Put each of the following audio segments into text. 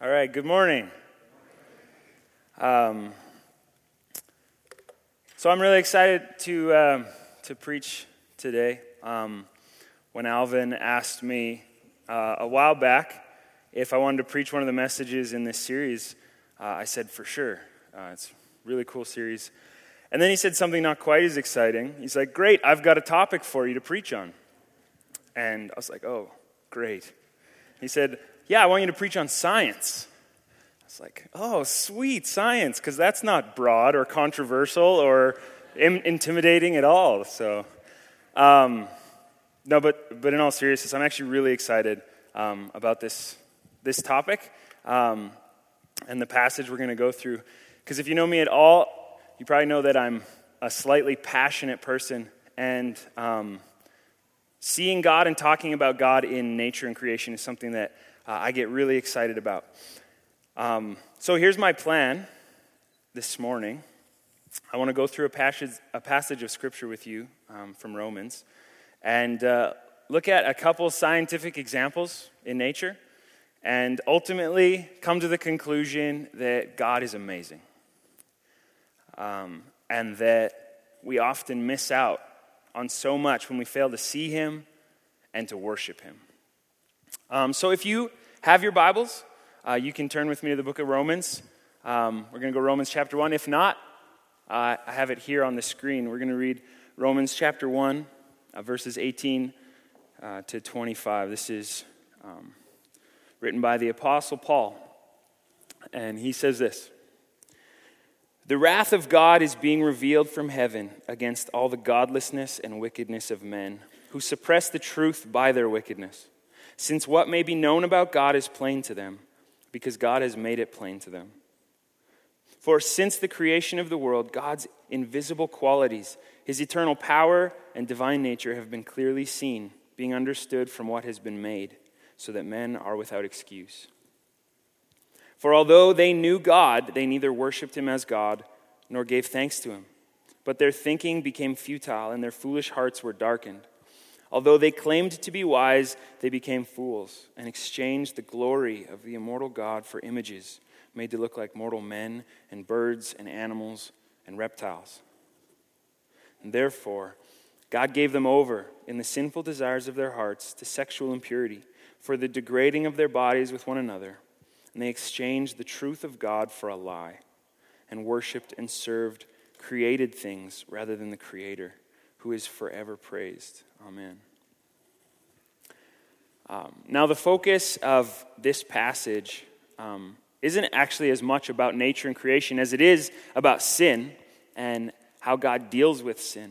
All right, good morning. So I'm really excited to preach today. When Alvin asked me a while back if I wanted to preach one of the messages in this series, I said for sure. It's a really cool series. And then he said something not quite as exciting. He's like, great, I've got a topic for you to preach on. And I was like, oh, great. He said, yeah, I want you to preach on science. I was like, oh, sweet, science, because that's not broad or controversial or intimidating at all. So, no, but in all seriousness, I'm actually really excited about this topic and the passage we're going to go through. Because if you know me at all, you probably know that I'm a slightly passionate person, and seeing God and talking about God in nature and creation is something that I get really excited about. So here's my plan this morning. I want to go through a passage of Scripture with you from Romans and look at a couple scientific examples in nature and ultimately come to the conclusion that God is amazing and that we often miss out on so much when we fail to see Him and to worship Him. So if you have your Bibles, you can turn with me to the book of Romans. We're going to go Romans chapter 1. If not, I have it here on the screen. We're going to read Romans chapter 1, verses 18 to 25. This is written by the Apostle Paul. And he says this: "The wrath of God is being revealed from heaven against all the godlessness and wickedness of men, who suppress the truth by their wickedness. Since what may be known about God is plain to them, because God has made it plain to them. For since the creation of the world, God's invisible qualities, His eternal power and divine nature have been clearly seen, being understood from what has been made, so that men are without excuse. For although they knew God, they neither worshipped Him as God nor gave thanks to Him. But their thinking became futile, and their foolish hearts were darkened. Although they claimed to be wise, they became fools and exchanged the glory of the immortal God for images made to look like mortal men and birds and animals and reptiles. And therefore, God gave them over in the sinful desires of their hearts to sexual impurity, for the degrading of their bodies with one another. And they exchanged the truth of God for a lie, and worshipped and served created things rather than the Creator, who is forever praised." Amen. Now, the focus of this passage isn't actually as much about nature and creation as it is about sin and how God deals with sin.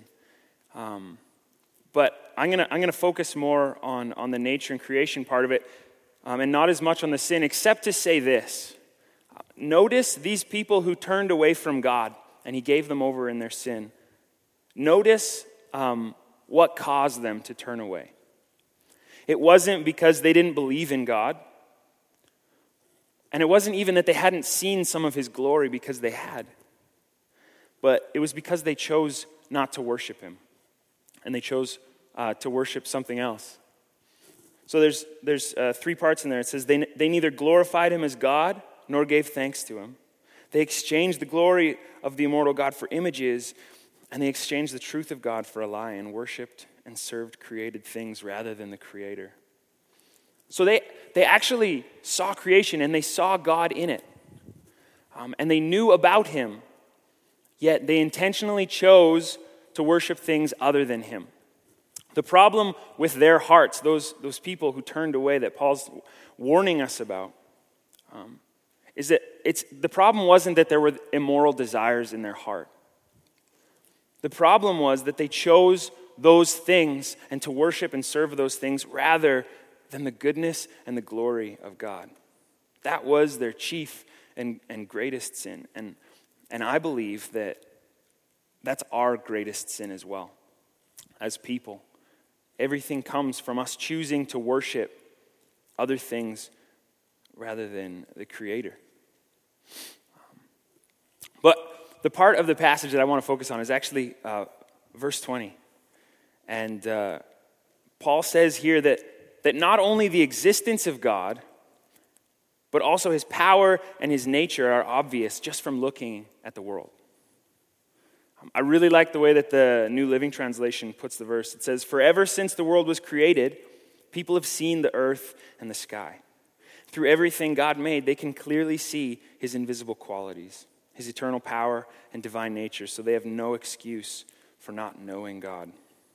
But I'm gonna focus more on the nature and creation part of it, and not as much on the sin, except to say this: notice these people who turned away from God and He gave them over in their sin. Notice what caused them to turn away. It wasn't because they didn't believe in God. And it wasn't even that they hadn't seen some of His glory, because they had. But it was because they chose not to worship Him. And they chose to worship something else. So there's 3 parts in there. It says they neither glorified Him as God nor gave thanks to Him. They exchanged the glory of the immortal God for images, and they exchanged the truth of God for a lie, and worshipped and served created things rather than the Creator. So they actually saw creation, and they saw God in it. And they knew about Him, yet they intentionally chose to worship things other than Him. The problem with their hearts, those people who turned away that Paul's warning us about, is that the problem wasn't that there were immoral desires in their heart. The problem was that they chose those things and to worship and serve those things rather than the goodness and the glory of God. That was their chief and greatest sin. And I believe that that's our greatest sin as well, as people. Everything comes from us choosing to worship other things rather than the Creator. But the part of the passage that I want to focus on is actually verse 20. And Paul says here that not only the existence of God, but also his power and his nature are obvious just from looking at the world. I really like the way that the New Living Translation puts the verse. It says, "For ever since the world was created, people have seen the earth and the sky. Through everything God made, they can clearly see his invisible qualities, his eternal power and divine nature, so they have no excuse for not knowing God."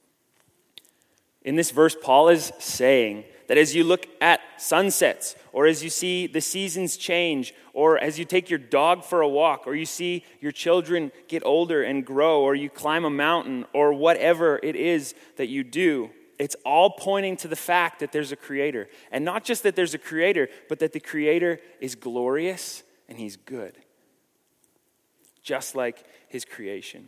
In this verse, Paul is saying that as you look at sunsets, or as you see the seasons change, or as you take your dog for a walk, or you see your children get older and grow, or you climb a mountain, or whatever it is that you do, it's all pointing to the fact that there's a creator. And not just that there's a creator, but that the creator is glorious and he's good. Just like his creation.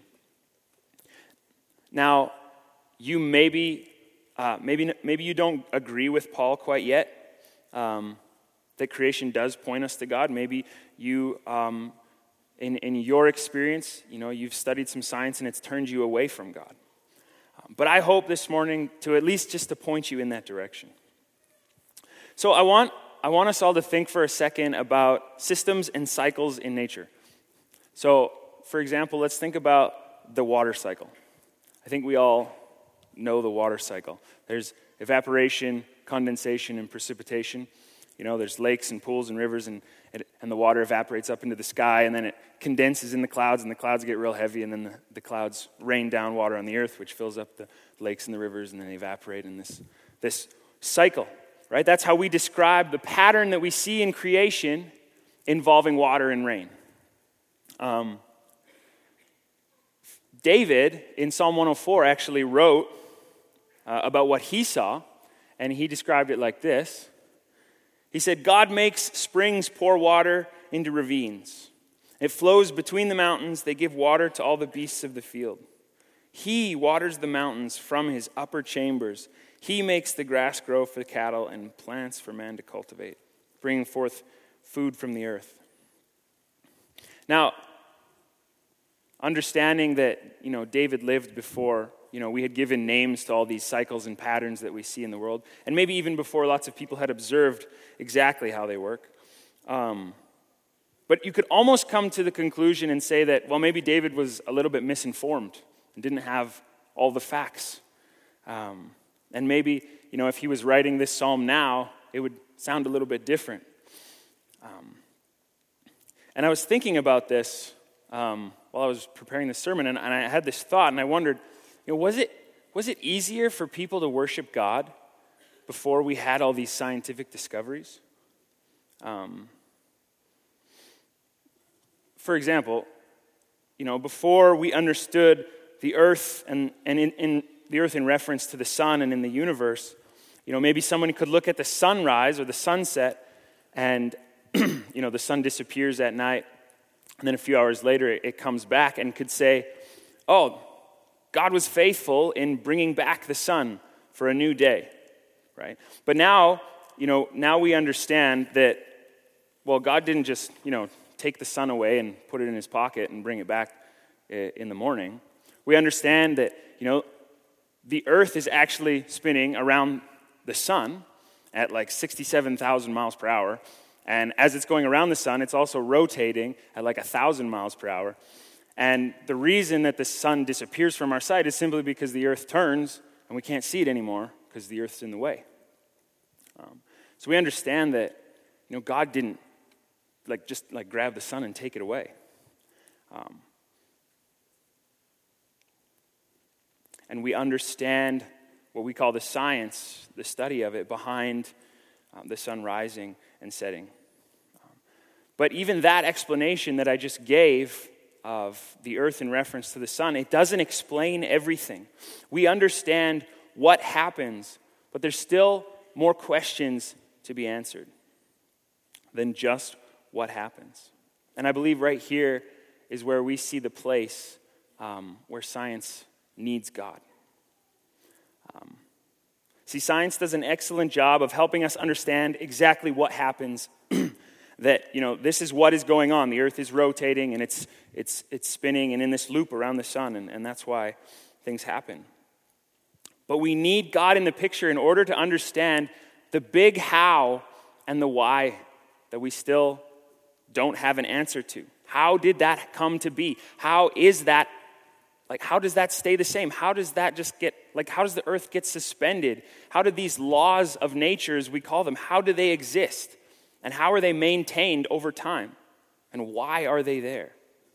Now, you maybe you don't agree with Paul quite yet, that creation does point us to God. Maybe you, in your experience, you've studied some science and it's turned you away from God. But I hope this morning to at least just to point you in that direction. So I want us all to think for a second about systems and cycles in nature. So, for example, let's think about the water cycle. I think we all know the water cycle. There's evaporation, condensation, and precipitation. There's lakes and pools and rivers, and the water evaporates up into the sky, and then it condenses in the clouds, and the clouds get real heavy, and then the clouds rain down water on the earth, which fills up the lakes and the rivers, and then they evaporate in this cycle, right? That's how we describe the pattern that we see in creation involving water and rain. David, in Psalm 104, actually wrote about what he saw, and he described it like this. He said, "God makes springs pour water into ravines. It flows between the mountains. They give water to all the beasts of the field. He waters the mountains from his upper chambers. He makes the grass grow for the cattle and plants for man to cultivate, bringing forth food from the earth." Now, understanding that, David lived before, we had given names to all these cycles and patterns that we see in the world, and maybe even before lots of people had observed exactly how they work. But you could almost come to the conclusion and say that, well, maybe David was a little bit misinformed and didn't have all the facts. And maybe, if he was writing this psalm now, it would sound a little bit different. And I was thinking about this while I was preparing this sermon, and I had this thought, and I wondered, was it easier for people to worship God before we had all these scientific discoveries? For example, before we understood the earth and in the earth in reference to the sun and in the universe, maybe someone could look at the sunrise or the sunset, and the sun disappears at night, and then a few hours later it comes back, and could say, "Oh, God was faithful in bringing back the sun for a new day," right? But now we understand that, well, God didn't just, take the sun away and put it in his pocket and bring it back in the morning. We understand that, the earth is actually spinning around the sun at like 67,000 miles per hour. And as it's going around the sun, it's also rotating at like 1,000 miles per hour. And the reason that the sun disappears from our sight is simply because the earth turns and we can't see it anymore because the earth's in the way. So we understand that, God didn't just grab the sun and take it away. And we understand what we call the science, the study of it, behind the sun rising and setting. But even that explanation that I just gave of the earth in reference to the sun, it doesn't explain everything. We understand what happens, but there's still more questions to be answered than just what happens. And I believe right here is where we see the place where science needs God. See, science does an excellent job of helping us understand exactly what happens. That, this is what is going on. The earth is rotating and it's spinning and in this loop around the sun, and that's why things happen. But we need God in the picture in order to understand the big how and the why that we still don't have an answer to. How did that come to be? How is that, how does that stay the same? How does that just get, how does the earth get suspended? How did these laws of nature, as we call them, how do they exist? And how are they maintained over time? And why are they there?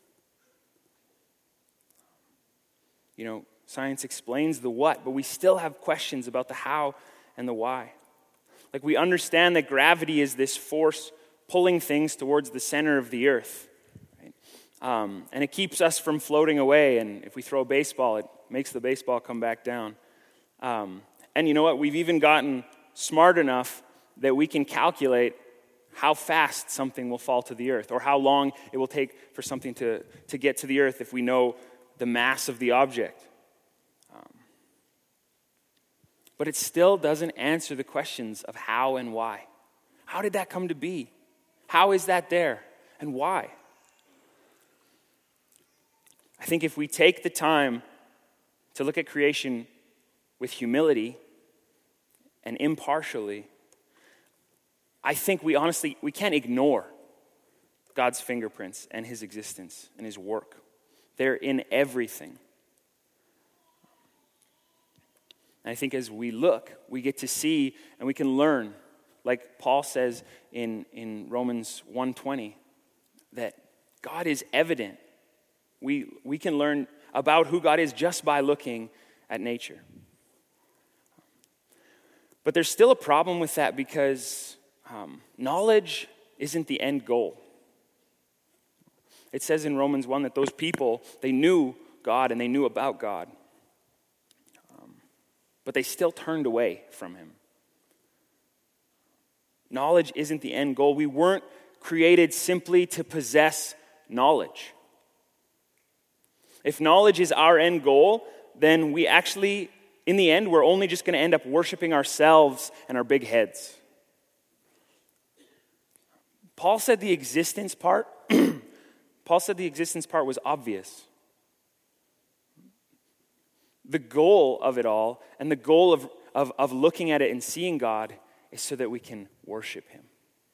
Science explains the what, but we still have questions about the how and the why. We understand that gravity is this force pulling things towards the center of the earth. Right? And it keeps us from floating away. And if we throw a baseball, it makes the baseball come back down. And you know what? We've even gotten smart enough that we can calculate how fast something will fall to the earth, or how long it will take for something to get to the earth if we know the mass of the object. But it still doesn't answer the questions of how and why. How did that come to be? How is that there? And why? I think if we take the time to look at creation with humility and impartially, I think we can't ignore God's fingerprints and his existence and his work. They're in everything. And I think as we look, we get to see and we can learn, like Paul says in Romans 1:20, that God is evident. We can learn about who God is just by looking at nature. But there's still a problem with that because knowledge isn't the end goal. It says in Romans 1 that those people, they knew God and they knew about God. But they still turned away from him. Knowledge isn't the end goal. We weren't created simply to possess knowledge. If knowledge is our end goal, then we actually, in the end, we're only just going to end up worshiping ourselves and our big heads. Paul said the existence part was obvious. The goal of it all, and the goal of looking at it and seeing God, is so that we can worship him.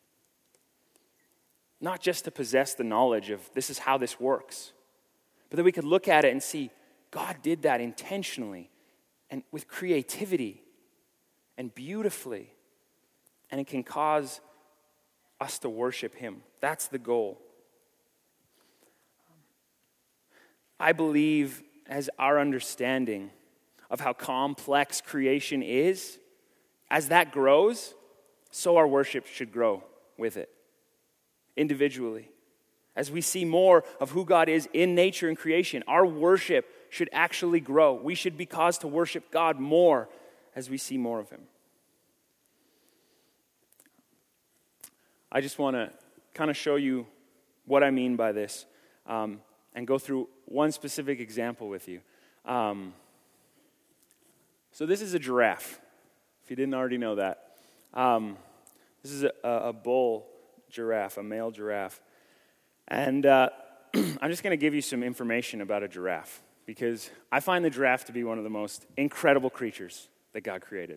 Not just to possess the knowledge of this is how this works, but that we could look at it and see God did that intentionally and with creativity and beautifully, and it can cause us to worship him. That's the goal. I believe as our understanding of how complex creation is, as that grows, so our worship should grow with it, individually. As we see more of who God is in nature and creation, our worship should actually grow. We should be caused to worship God more as we see more of him. I just want to kind of show you what I mean by this and go through one specific example with you. So this is a giraffe, if you didn't already know that. This is a bull giraffe, a male giraffe. And I'm just going to give you some information about a giraffe, because I find the giraffe to be one of the most incredible creatures that God created.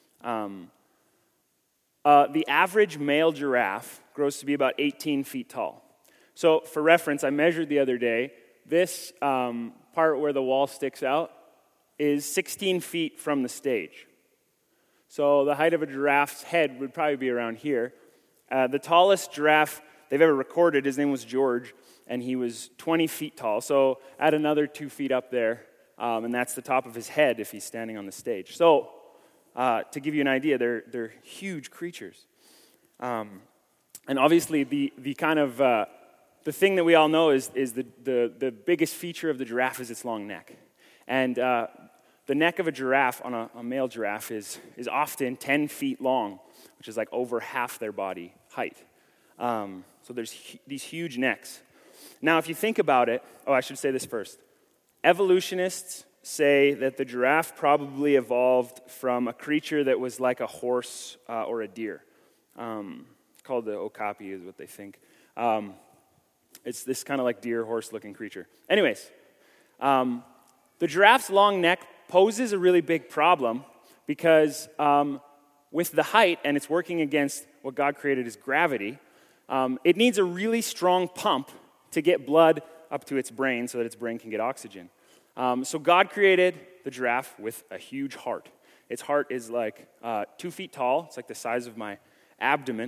The average male giraffe grows to be about 18 feet tall. So for reference, I measured the other day, this part where the wall sticks out is 16 feet from the stage. So the height of a giraffe's head would probably be around here. The tallest giraffe they've ever recorded, his name was George, and he was 20 feet tall. So add another 2 feet up there, and that's the top of his head if he's standing on the stage. So to give you an idea, they're huge creatures. And obviously the kind of the thing that we all know is the biggest feature of the giraffe is its long neck. And the neck of a giraffe on a male giraffe is often 10 feet long, which is like over half their body height. So there's these huge necks. Now, if you think about it, I should say this first. Evolutionists say that the giraffe probably evolved from a creature that was like a horse or a deer. Called the okapi is what they think. It's this kind of like deer, horse-looking creature. Anyways, the giraffe's long neck poses a really big problem because with the height, and it's working against what God created as gravity, it needs a really strong pump to get blood up to its brain so that its brain can get oxygen. So God created the giraffe with a huge heart. Its heart is like 2 feet tall. It's like the size of my abdomen.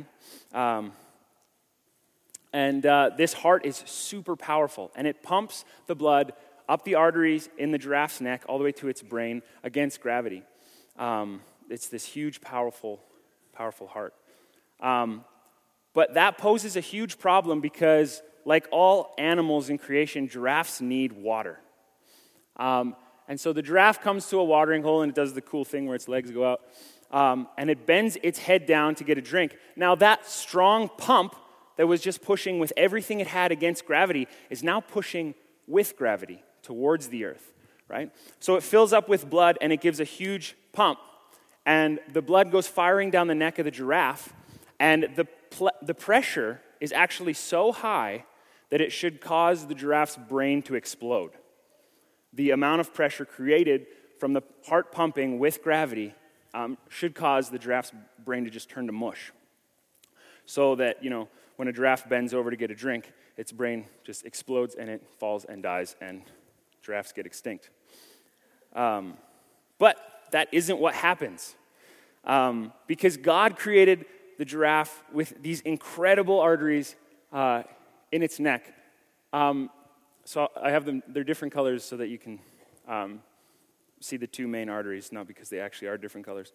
And this heart is super powerful, and it pumps the blood up the arteries in the giraffe's neck all the way to its brain against gravity. It's this huge, powerful heart. But that poses a huge problem because, like all animals in creation, giraffes need water. And so the giraffe comes to a watering hole, and it does the cool thing where its legs go out, and it bends its head down to get a drink. Now that strong pump that was just pushing with everything it had against gravity is now pushing with gravity towards the earth, right? So it fills up with blood, and it gives a huge pump, and the blood goes firing down the neck of the giraffe, and the pressure is actually so high that it should cause the giraffe's brain to explode. The amount of pressure created from the heart pumping with gravity should cause the giraffe's brain to just turn to mush. So that, when a giraffe bends over to get a drink, its brain just explodes and it falls and dies, and giraffes get extinct. But that isn't what happens. Because God created the giraffe with these incredible arteries in its neck. So I have them, they're different colors so that you can see the 2 main arteries, not because they actually are different colors.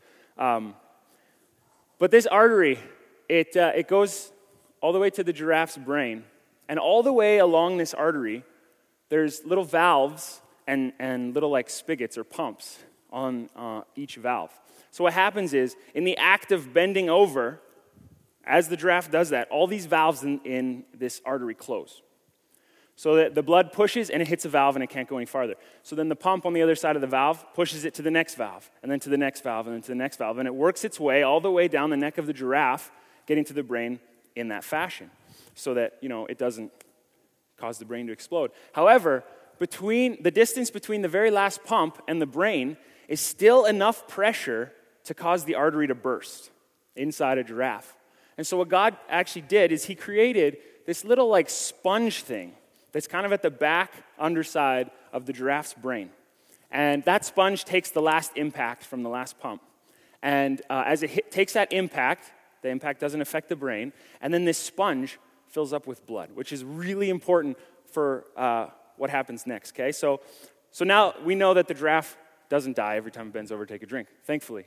But this artery, it goes all the way to the giraffe's brain, and all the way along this artery, there's little valves and little like spigots or pumps on each valve. So what happens is, in the act of bending over, as the giraffe does that, all these valves in this artery close. So that the blood pushes and it hits a valve and it can't go any farther. So then the pump on the other side of the valve pushes it to the next valve, and then to the next valve, and then to the next valve. And it works its way all the way down the neck of the giraffe, getting to the brain in that fashion, so that, it doesn't cause the brain to explode. However, the distance between the very last pump and the brain is still enough pressure to cause the artery to burst inside a giraffe. And so what God actually did is he created this little like sponge thing that's kind of at the back underside of the giraffe's brain. And that sponge takes the last impact from the last pump. And as it takes that impact, the impact doesn't affect the brain, and then this sponge fills up with blood, which is really important for what happens next, okay? So now we know that the giraffe doesn't die every time it bends over to take a drink, thankfully.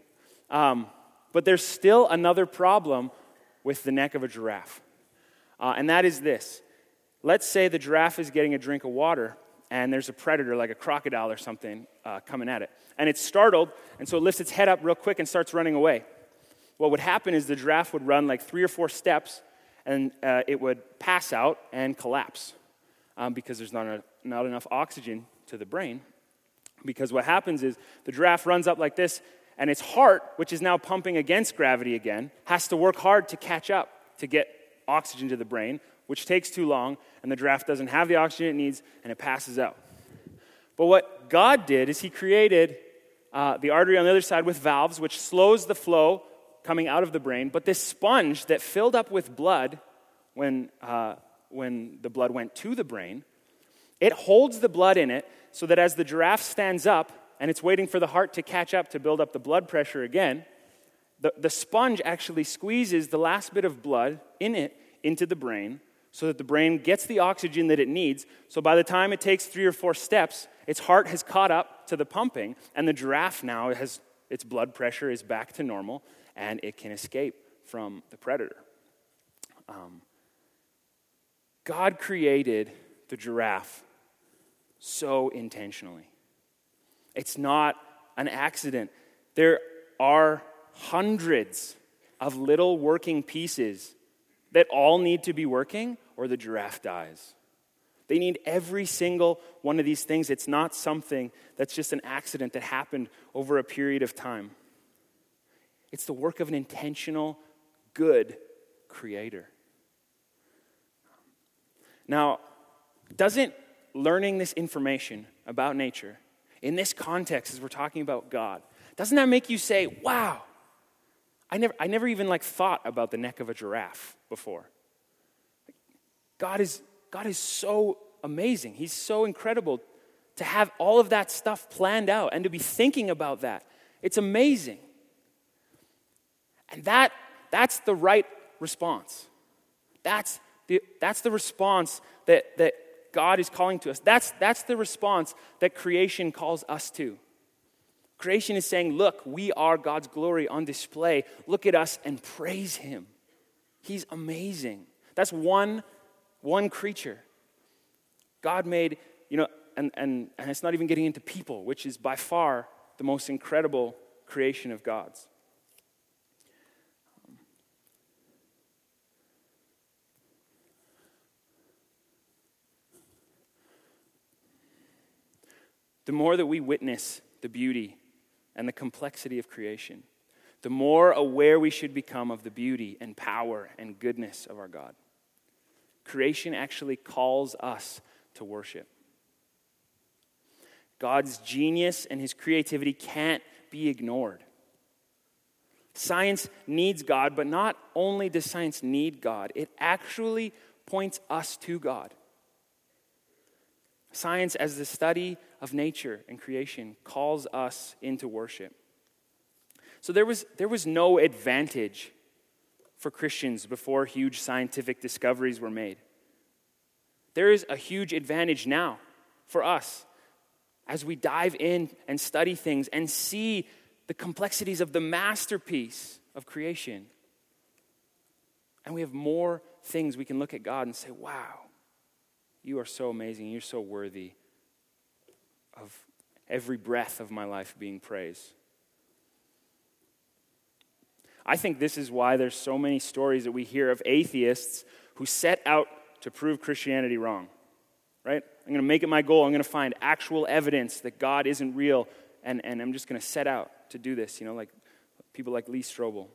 But there's still another problem with the neck of a giraffe. And that is this. Let's say the giraffe is getting a drink of water, and there's a predator like a crocodile or something coming at it. And it's startled, and so it lifts its head up real quick and starts running away. What would happen is the giraffe would run like 3 or 4 steps, and it would pass out and collapse because there's not enough oxygen to the brain. Because what happens is the giraffe runs up like this, and its heart, which is now pumping against gravity again, has to work hard to catch up to get oxygen to the brain, which takes too long, and the giraffe doesn't have the oxygen it needs, and it passes out. But what God did is he created the artery on the other side with valves, which slows the flow coming out of the brain. But this sponge that filled up with blood when the blood went to the brain, it holds the blood in it so that as the giraffe stands up and it's waiting for the heart to catch up to build up the blood pressure again, the sponge actually squeezes the last bit of blood in it into the brain so that the brain gets the oxygen that it needs. So by the time it takes 3 or 4 steps, its heart has caught up to the pumping, and the giraffe now has its blood pressure is back to normal, and it can escape from the predator. God created the giraffe so intentionally. It's not an accident. There are hundreds of little working pieces that all need to be working, or the giraffe dies. They need every single one of these things. It's not something that's just an accident that happened over a period of time. It's the work of an intentional, good creator. Now, doesn't learning this information about nature in this context, as we're talking about God, doesn't that make you say, wow, I never even thought about the neck of a giraffe before? God is so amazing. He's so incredible to have all of that stuff planned out and to be thinking about that. It's amazing. And that's the right response. That's the response that God is calling to us. That's the response that creation calls us to. Creation is saying, look, we are God's glory on display. Look at us and praise him. He's amazing. That's one creature. God made, and it's not even getting into people, which is by far the most incredible creation of God's. The more that we witness the beauty and the complexity of creation, the more aware we should become of the beauty and power and goodness of our God. Creation actually calls us to worship. God's genius and his creativity can't be ignored. Science needs God, but not only does science need God, it actually points us to God. Science, as the study of nature and creation, calls us into worship. So there was no advantage for Christians before huge scientific discoveries were made. There is a huge advantage now for us as we dive in and study things and see the complexities of the masterpiece of creation. And we have more things we can look at God and say, wow, you are so amazing. You're so worthy of every breath of my life being praised. I think this is why there's so many stories that we hear of atheists who set out to prove Christianity wrong, right? I'm going to make it my goal. I'm going to find actual evidence that God isn't real, and I'm just going to set out to do this, like people like Lee Strobel.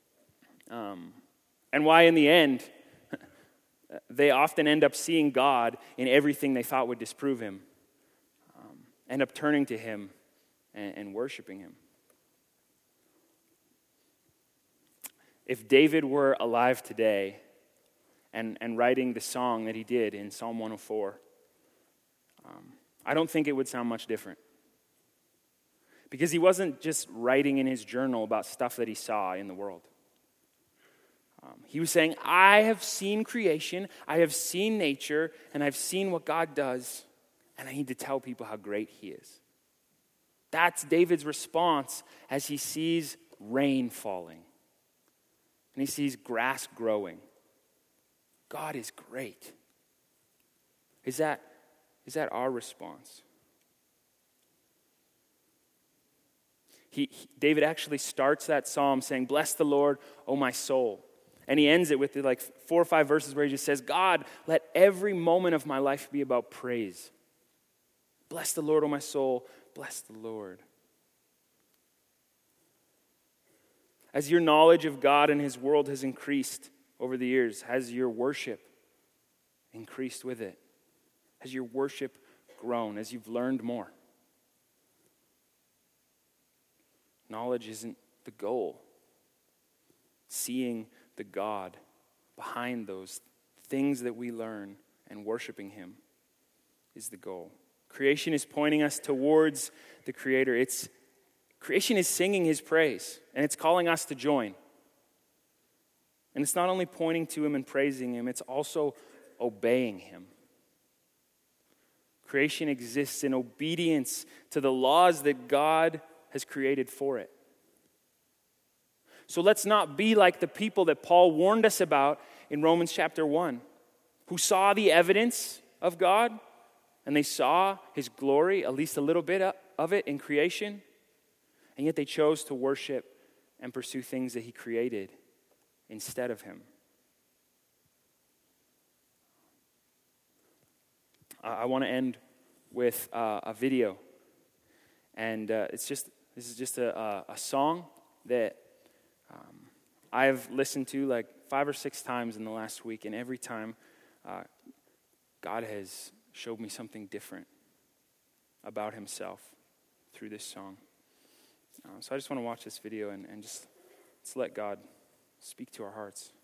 And why in the end, they often end up seeing God in everything they thought would disprove him, end up turning to him and worshiping him. If David were alive today and writing the song that he did in Psalm 104, I don't think it would sound much different. Because he wasn't just writing in his journal about stuff that he saw in the world. He was saying, I have seen creation, I have seen nature, and I've seen what God does, and I need to tell people how great he is. That's David's response as he sees rain falling. And he sees grass growing. God is great. Is that our response? David actually starts that psalm saying, bless the Lord, O my soul. And he ends it with 4 or 5 verses where he just says, God, let every moment of my life be about praise. Bless the Lord, O my soul, bless the Lord. As your knowledge of God and his world has increased over the years, has your worship increased with it? Has your worship grown as you've learned more? Knowledge isn't the goal. Seeing the God behind those things that we learn and worshiping him is the goal. Creation is pointing us towards the Creator. Creation is singing his praise, and it's calling us to join. And it's not only pointing to him and praising him, it's also obeying him. Creation exists in obedience to the laws that God has created for it. So let's not be like the people that Paul warned us about in Romans chapter 1, who saw the evidence of God, and they saw his glory, at least a little bit of it in creation, and yet they chose to worship and pursue things that he created instead of him. I want to end with a video, and this is just a song that I've listened to 5 or 6 times in the last week, and every time God has showed me something different about himself through this song. So I just want to watch this video and just let God speak to our hearts.